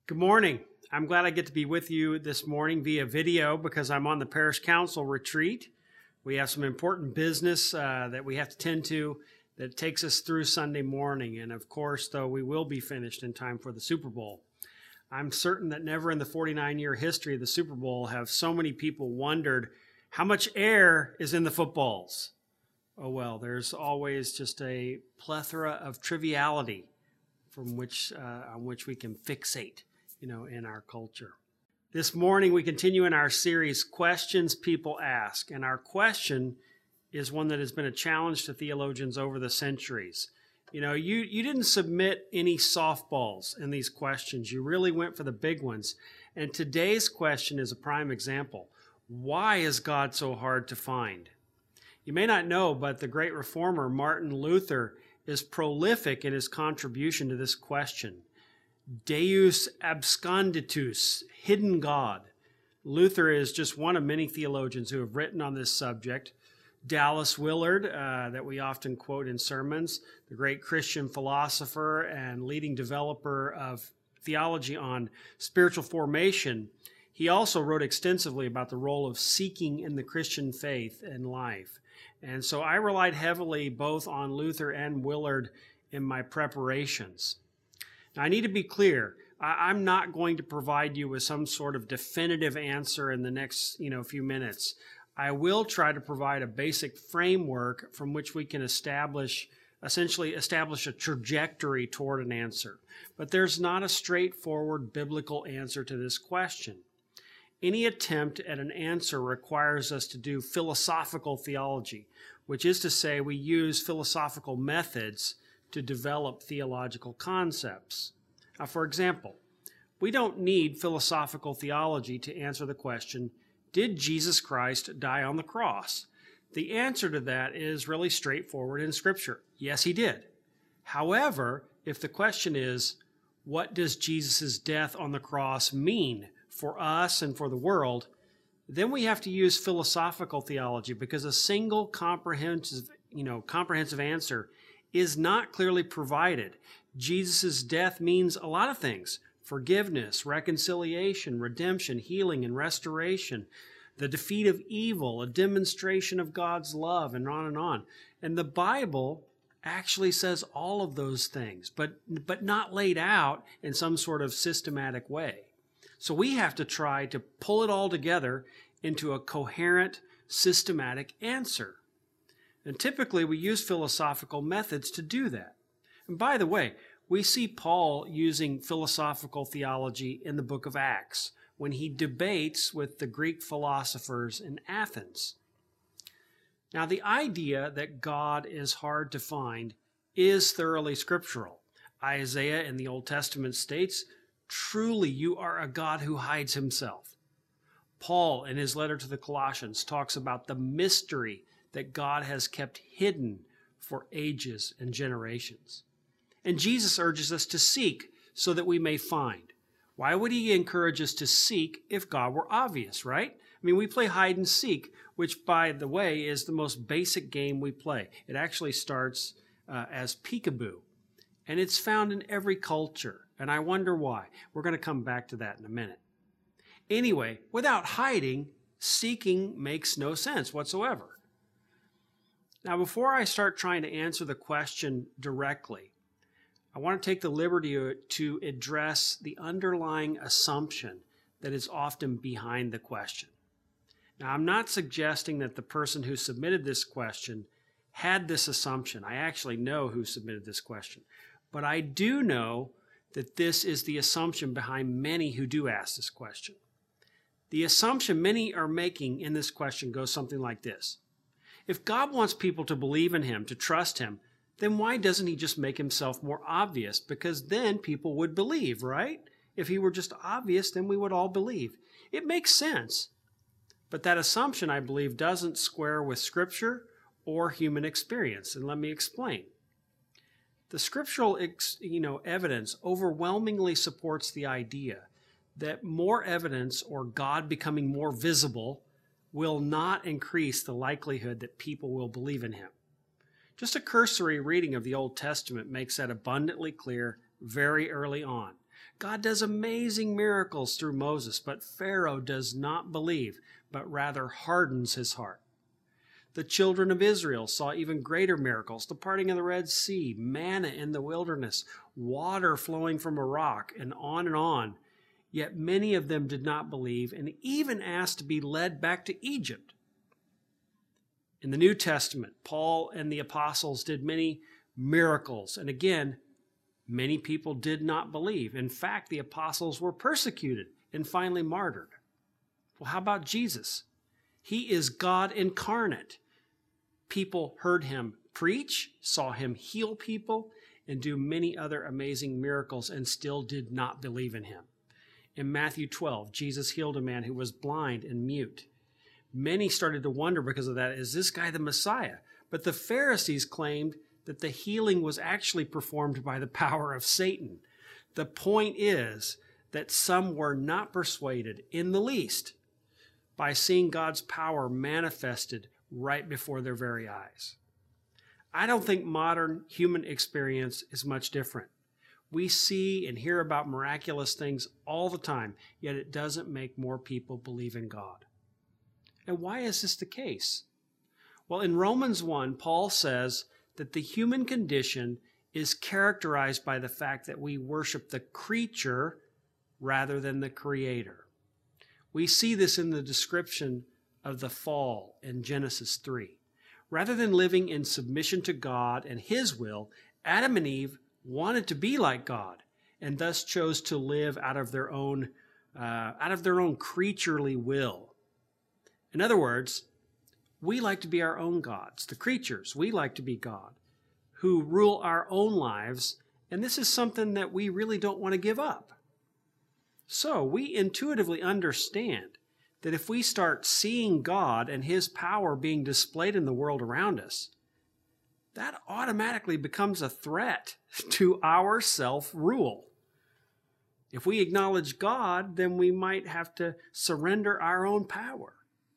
Good morning. I'm glad I get to be with you this morning via video because I'm on the Parish Council retreat. We have some important business that we have to tend to that takes us through Sunday morning. And of course, though, we will be finished in time for the Super Bowl. I'm certain that never in the 49-year history of the Super Bowl have so many people wondered how much air is in the footballs. Oh well, there's always just a plethora of triviality on which we can fixate, in our culture. This morning we continue in our series, Questions People Ask, and our question is one that has been a challenge to theologians over the centuries. You didn't submit any softballs in these questions. You really went for the big ones. And today's question is a prime example. Why is God so hard to find? You may not know, but the great reformer Martin Luther is prolific in his contribution to this question. Deus absconditus, hidden God. Luther is just one of many theologians who have written on this subject. Dallas Willard, that we often quote in sermons, the great Christian philosopher and leading developer of theology on spiritual formation, he also wrote extensively about the role of seeking in the Christian faith and life. And so I relied heavily both on Luther and Willard in my preparations. Now, I need to be clear. I'm not going to provide you with some sort of definitive answer in the next, few minutes. I will try to provide a basic framework from which we can essentially establish a trajectory toward an answer. But there's not a straightforward biblical answer to this question. Any attempt at an answer requires us to do philosophical theology, which is to say we use philosophical methods to develop theological concepts. Now, for example, we don't need philosophical theology to answer the question, did Jesus Christ die on the cross? The answer to that is really straightforward in Scripture. Yes, he did. However, if the question is, what does Jesus' death on the cross mean for us and for the world, then we have to use philosophical theology because a single comprehensive answer is not clearly provided. Jesus' death means a lot of things: forgiveness, reconciliation, redemption, healing, and restoration, the defeat of evil, a demonstration of God's love, and on and on. And the Bible actually says all of those things, but not laid out in some sort of systematic way. So we have to try to pull it all together into a coherent, systematic answer. And typically we use philosophical methods to do that. And by the way, we see Paul using philosophical theology in the book of Acts when he debates with the Greek philosophers in Athens. Now, the idea that God is hard to find is thoroughly scriptural. Isaiah in the Old Testament states, "Truly you are a God who hides himself." Paul, in his letter to the Colossians, talks about the mystery that God has kept hidden for ages and generations. And Jesus urges us to seek so that we may find. Why would he encourage us to seek if God were obvious, right? I mean, we play hide and seek, which, by the way, is the most basic game we play. It actually starts as peekaboo, and it's found in every culture, and I wonder why. We're going to come back to that in a minute. Anyway, without hiding, seeking makes no sense whatsoever. Now, before I start trying to answer the question directly, I want to take the liberty to address the underlying assumption that is often behind the question. Now, I'm not suggesting that the person who submitted this question had this assumption. I actually know who submitted this question. But I do know that this is the assumption behind many who do ask this question. The assumption many are making in this question goes something like this. If God wants people to believe in him, to trust him, then why doesn't he just make himself more obvious? Because then people would believe, right? If he were just obvious, then we would all believe. It makes sense. But that assumption, I believe, doesn't square with Scripture or human experience. And let me explain. The scriptural evidence overwhelmingly supports the idea that more evidence or God becoming more visible will not increase the likelihood that people will believe in him. Just a cursory reading of the Old Testament makes that abundantly clear very early on. God does amazing miracles through Moses, but Pharaoh does not believe, but rather hardens his heart. The children of Israel saw even greater miracles, the parting of the Red Sea, manna in the wilderness, water flowing from a rock, and on. Yet many of them did not believe and even asked to be led back to Egypt. In the New Testament, Paul and the apostles did many miracles, and again, many people did not believe. In fact, the apostles were persecuted and finally martyred. Well, how about Jesus? He is God incarnate. People heard him preach, saw him heal people, and do many other amazing miracles and still did not believe in him. In Matthew 12, Jesus healed a man who was blind and mute. Many started to wonder because of that, is this guy the Messiah? But the Pharisees claimed that the healing was actually performed by the power of Satan. The point is that some were not persuaded in the least by seeing God's power manifested right before their very eyes. I don't think modern human experience is much different. We see and hear about miraculous things all the time, yet it doesn't make more people believe in God. And why is this the case? Well, in Romans 1, Paul says that the human condition is characterized by the fact that we worship the creature rather than the Creator. We see this in the description of the fall in Genesis 3. Rather than living in submission to God and His will, Adam and Eve wanted to be like God and thus chose to live out of their own creaturely will. In other words, we like to be our own gods. The creatures, we like to be God, who rule our own lives, and this is something that we really don't want to give up. So we intuitively understand that if we start seeing God and His power being displayed in the world around us, that automatically becomes a threat to our self-rule. If we acknowledge God, then we might have to surrender our own power.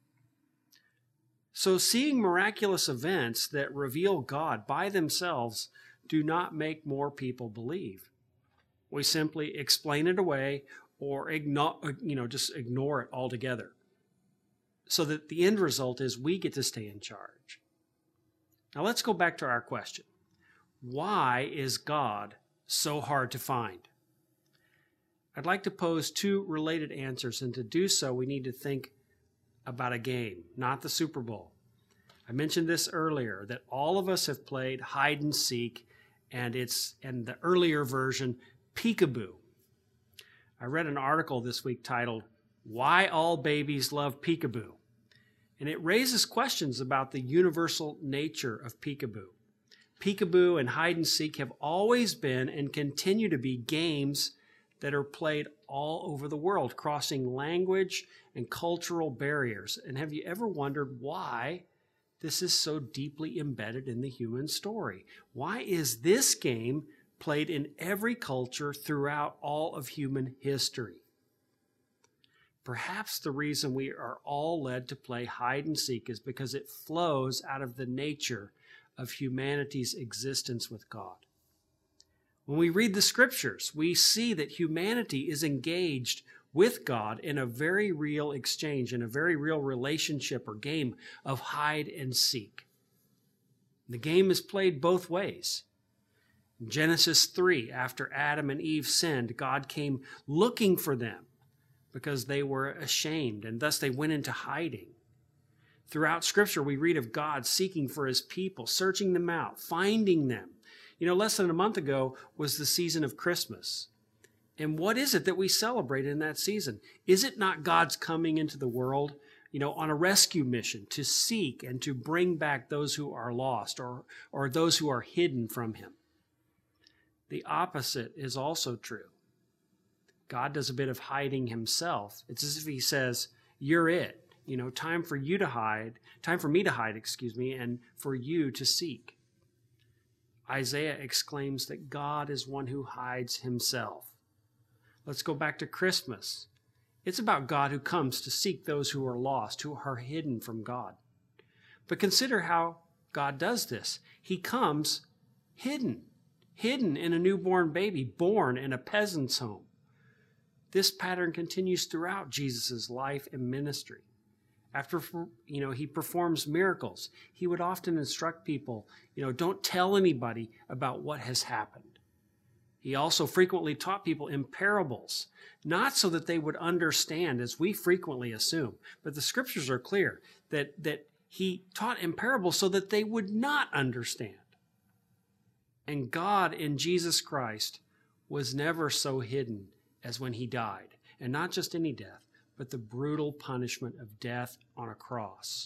So seeing miraculous events that reveal God by themselves do not make more people believe. We simply explain it away or just ignore it altogether. So that the end result is we get to stay in charge. Now let's go back to our question. Why is God so hard to find? I'd like to pose two related answers, and to do so we need to think about a game, not the Super Bowl. I mentioned this earlier, that all of us have played hide and seek, and the earlier version, peekaboo. I read an article this week titled, "Why All Babies Love Peekaboo," and it raises questions about the universal nature of peekaboo. Peekaboo and hide and seek have always been and continue to be games that are played all over the world, crossing language and cultural barriers. And have you ever wondered why this is so deeply embedded in the human story? Why is this game played in every culture throughout all of human history? Perhaps the reason we are all led to play hide and seek is because it flows out of the nature of humanity's existence with God. When we read the scriptures, we see that humanity is engaged with God in a very real exchange, in a very real relationship or game of hide and seek. The game is played both ways. In Genesis 3, after Adam and Eve sinned, God came looking for them because they were ashamed, and thus they went into hiding. Throughout Scripture, we read of God seeking for His people, searching them out, finding them. Less than a month ago was the season of Christmas. And what is it that we celebrate in that season? Is it not God's coming into the world, on a rescue mission to seek and to bring back those who are lost or those who are hidden from Him? The opposite is also true. God does a bit of hiding Himself. It's as if He says, "You're it. Time for me to hide, and for you to seek." Isaiah exclaims that God is one who hides Himself. Let's go back to Christmas. It's about God who comes to seek those who are lost, who are hidden from God. But consider how God does this. He comes hidden in a newborn baby born in a peasant's home. This pattern continues throughout Jesus' life and ministry. After, he performs miracles, he would often instruct people, don't tell anybody about what has happened. He also frequently taught people in parables, not so that they would understand, as we frequently assume, but the scriptures are clear that he taught in parables so that they would not understand. And God in Jesus Christ was never so hidden as when he died, and not just any death, but the brutal punishment of death on a cross.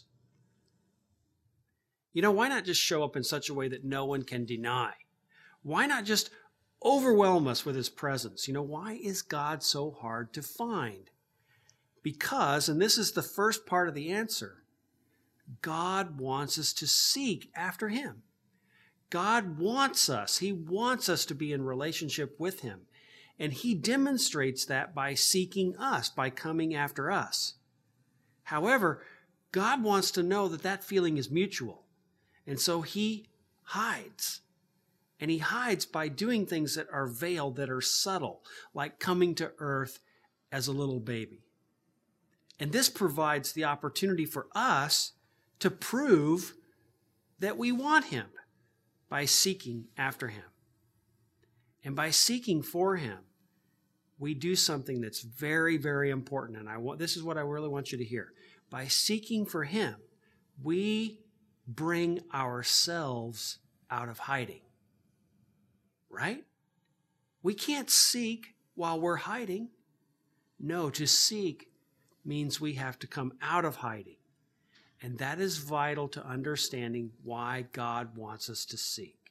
Why not just show up in such a way that no one can deny? Why not just overwhelm us with his presence? Why is God so hard to find? Because, and this is the first part of the answer, God wants us to seek after him. God wants us. He wants us to be in relationship with him. And he demonstrates that by seeking us, by coming after us. However, God wants to know that that feeling is mutual. And so he hides. And he hides by doing things that are veiled, that are subtle, like coming to earth as a little baby. And this provides the opportunity for us to prove that we want him by seeking after him. And by seeking for him, we do something that's very, very important. And this is what I really want you to hear. By seeking for him, we bring ourselves out of hiding. Right? We can't seek while we're hiding. No, to seek means we have to come out of hiding. And that is vital to understanding why God wants us to seek.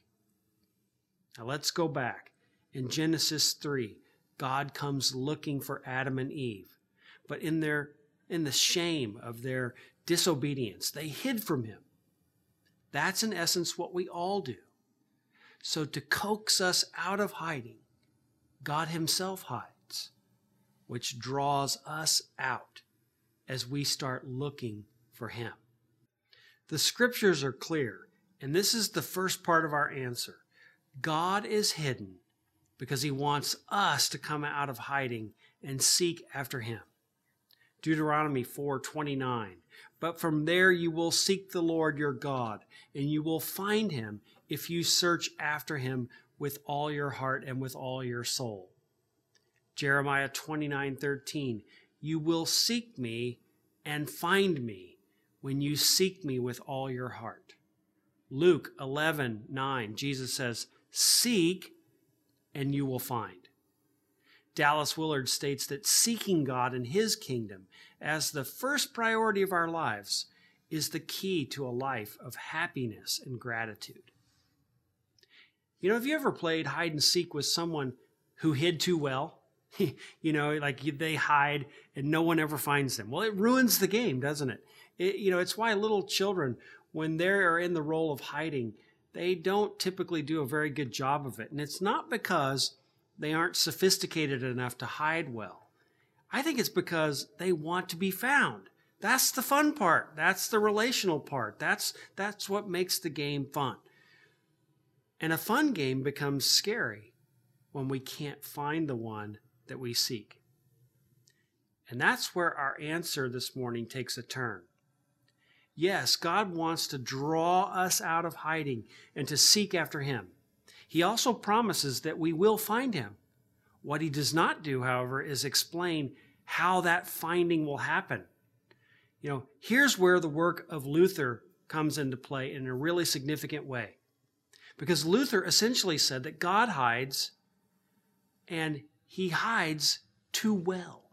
Now let's go back. In Genesis 3, God comes looking for Adam and Eve. But in the shame of their disobedience, they hid from him. That's in essence what we all do. So to coax us out of hiding, God himself hides, which draws us out as we start looking for him. The scriptures are clear, and this is the first part of our answer. God is hidden because he wants us to come out of hiding and seek after him. Deuteronomy 4:29. But from there you will seek the Lord your God, and you will find him if you search after him with all your heart and with all your soul. Jeremiah 29:13. You will seek me and find me when you seek me with all your heart. Luke 11:9. Jesus says, seek and you will find. Dallas Willard states that seeking God and his kingdom as the first priority of our lives is the key to a life of happiness and gratitude. Have you ever played hide and seek with someone who hid too well? Like they hide and no one ever finds them. Well, it ruins the game, doesn't it? It's why little children, when they're in the role of hiding, they don't typically do a very good job of it. And it's not because they aren't sophisticated enough to hide well. I think it's because they want to be found. That's the fun part. That's the relational part. That's what makes the game fun. And a fun game becomes scary when we can't find the one that we seek. And that's where our answer this morning takes a turn. Yes, God wants to draw us out of hiding and to seek after him. He also promises that we will find him. What he does not do, however, is explain how that finding will happen. Here's where the work of Luther comes into play in a really significant way. Because Luther essentially said that God hides, and he hides too well.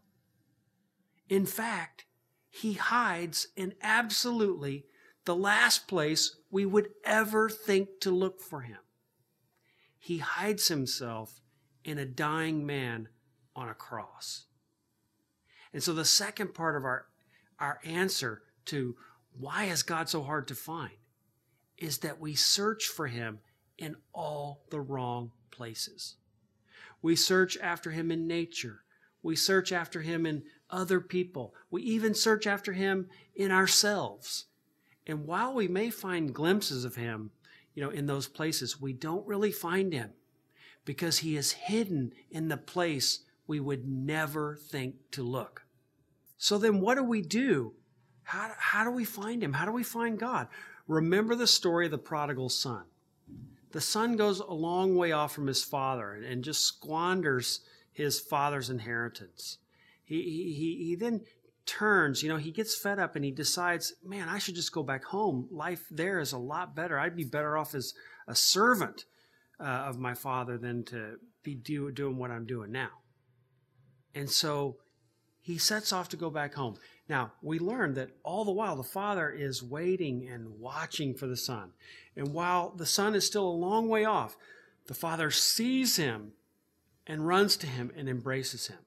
In fact, he hides in absolutely the last place we would ever think to look for him. He hides himself in a dying man on a cross. And so the second part of our answer to why is God so hard to find is that we search for him in all the wrong places. We search after him in nature. We search after him in other people. We even search after him in ourselves. And while we may find glimpses of him, in those places, we don't really find him because he is hidden in the place we would never think to look. So then what do? How do we find him? How do we find God? Remember the story of the prodigal son. The son goes a long way off from his father and just squanders his father's inheritance. He then turns, he gets fed up and he decides, man, I should just go back home. Life there is a lot better. I'd be better off as a servant of my father than to be doing what I'm doing now. And so he sets off to go back home. Now, we learn that all the while the father is waiting and watching for the son. And while the son is still a long way off, the father sees him and runs to him and embraces him.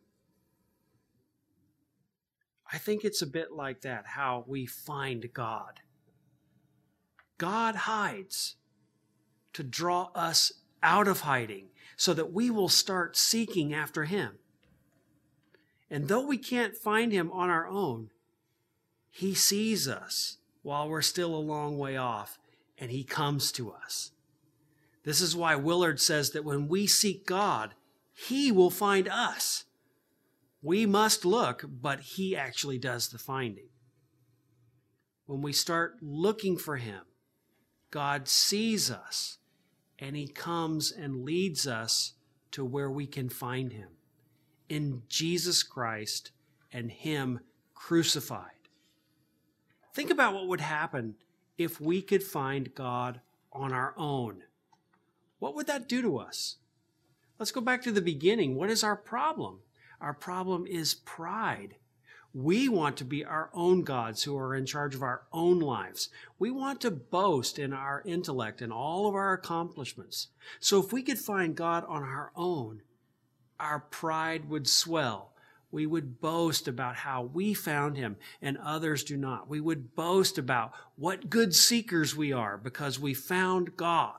I think it's a bit like that, how we find God. God hides to draw us out of hiding so that we will start seeking after him. And though we can't find him on our own, he sees us while we're still a long way off, and he comes to us. This is why Willard says that when we seek God, he will find us. We must look, but he actually does the finding. When we start looking for him, God sees us, and he comes and leads us to where we can find him, in Jesus Christ and him crucified. Think about what would happen if we could find God on our own. What would that do to us? Let's go back to the beginning. What is our problem? Our problem is pride. We want to be our own gods who are in charge of our own lives. We want to boast in our intellect and all of our accomplishments. So if we could find God on our own, our pride would swell. We would boast about how we found him and others do not. We would boast about what good seekers we are because we found God.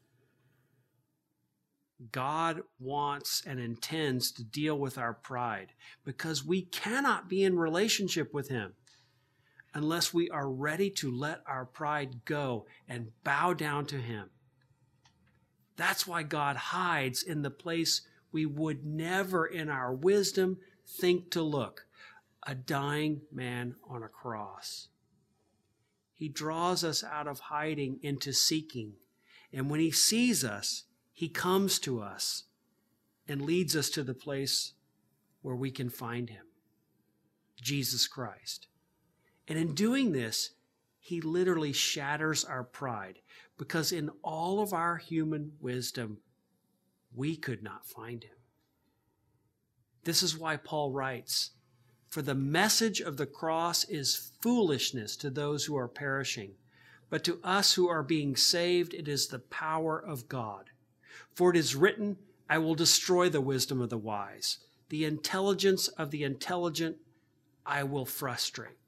God wants and intends to deal with our pride because we cannot be in relationship with him unless we are ready to let our pride go and bow down to him. That's why God hides in the place we would never in our wisdom think to look, a dying man on a cross. He draws us out of hiding into seeking. And when he sees us, he comes to us and leads us to the place where we can find him, Jesus Christ. And in doing this, he literally shatters our pride because in all of our human wisdom, we could not find him. This is why Paul writes, "For the message of the cross is foolishness to those who are perishing, but to us who are being saved, it is the power of God. For it is written, I will destroy the wisdom of the wise. The intelligence of the intelligent I will frustrate."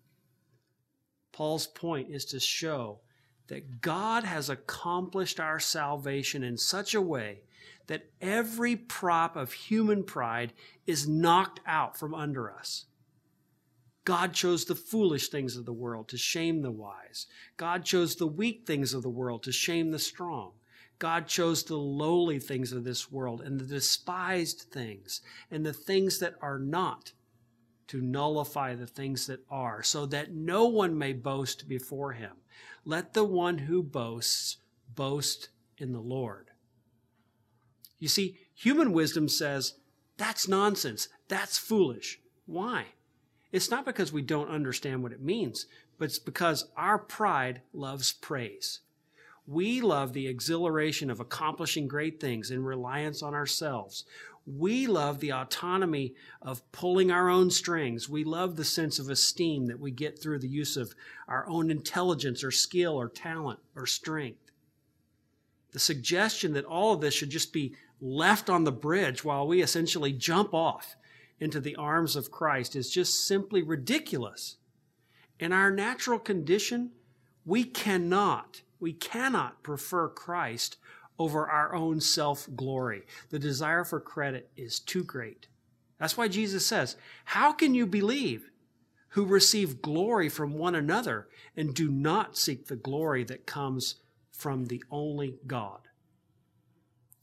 Paul's point is to show that God has accomplished our salvation in such a way that every prop of human pride is knocked out from under us. God chose the foolish things of the world to shame the wise. God chose the weak things of the world to shame the strong. God chose the lowly things of this world and the despised things and the things that are not to nullify the things that are, so that no one may boast before him. Let the one who boasts boast in the Lord. You see, human wisdom says, that's nonsense, that's foolish. Why? It's not because we don't understand what it means, but it's because our pride loves praise. We love the exhilaration of accomplishing great things in reliance on ourselves. We love the autonomy of pulling our own strings. We love the sense of esteem that we get through the use of our own intelligence or skill or talent or strength. The suggestion that all of this should just be left on the bridge while we essentially jump off into the arms of Christ is just simply ridiculous. In our natural condition, we cannot prefer Christ over our own self-glory. The desire for credit is too great. That's why Jesus says, how can you believe who receive glory from one another and do not seek the glory that comes from the only God?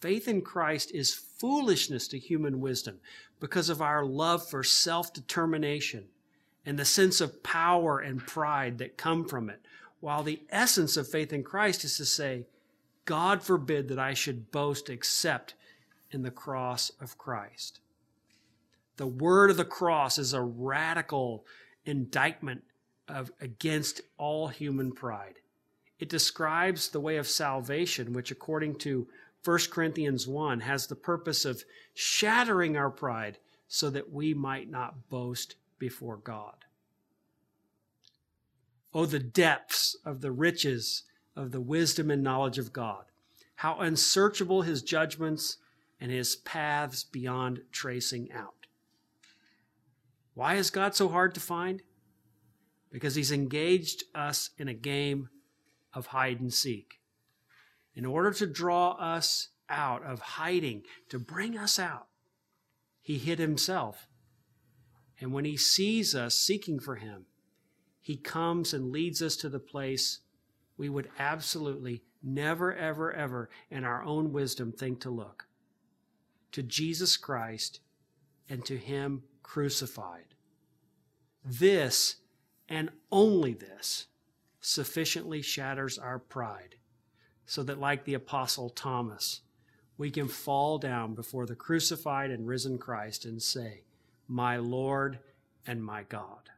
faith in Christ is foolishness to human wisdom because of our love for self-determination and the sense of power and pride that come from it. While the essence of faith in Christ is to say, God forbid that I should boast except in the cross of Christ. The word of the cross is a radical indictment against all human pride. It describes the way of salvation, which according to 1 Corinthians 1 has the purpose of shattering our pride so that we might not boast before God. Oh, the depths of the riches of the wisdom and knowledge of God. How unsearchable his judgments and his paths beyond tracing out. Why is God so hard to find? Because he's engaged us in a game of hide and seek. In order to draw us out of hiding, to bring us out, he hid himself. And when he sees us seeking for him, he comes and leads us to the place we would absolutely never, ever, ever in our own wisdom think to look. To Jesus Christ and to him crucified. This, and only this, sufficiently shatters our pride, so that like the Apostle Thomas, we can fall down before the crucified and risen Christ and say, "My Lord and my God."